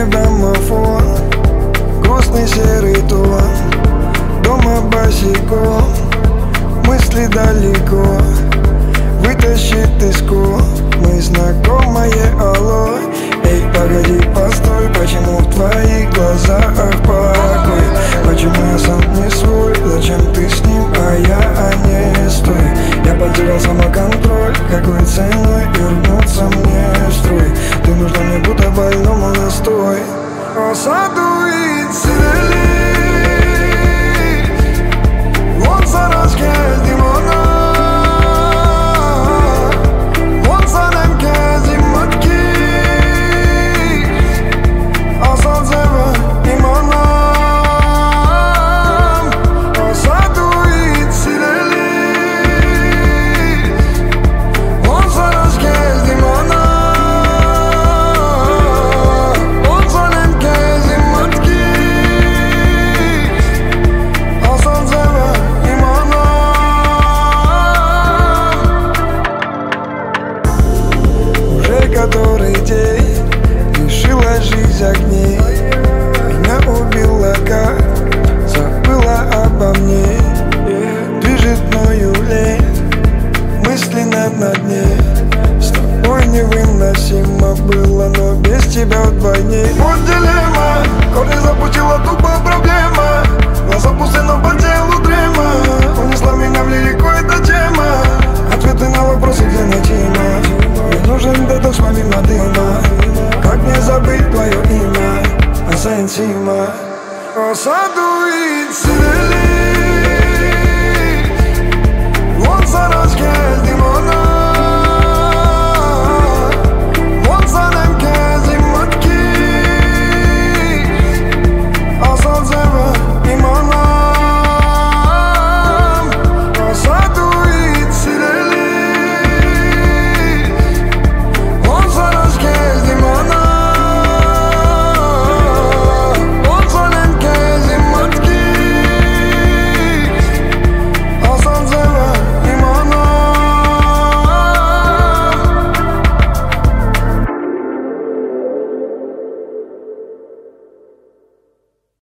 граммофон, грустный серый тон. Дома босиком, мысли далеко, вытащит из ком мы знакомое алло. Эй, погоди, постой, почему в твоих глазах покой? Почему я сам не свой, зачем ты с ним, а я не стой? Я потерял самоконтроль, какой ценой вернуться мне в строй? Ты нужна мне будто больному настой. Осадует сидели, он заразке димона. Который день лишила жизнь огней, меня убила, как забыла обо мне. Движет мною лень, мысленно на дне. С тобой невыносимо было, но без тебя вдвойне. Вот дилемма, корни запустила тупо проблема. Глаза пусты, но по телу дрема. Унесла меня в лирику эта тема. Ответы на вопросы, где найти мать. Мне нужен детокс помимо дыма. Как не забыть твое имя, Асентима. Осадует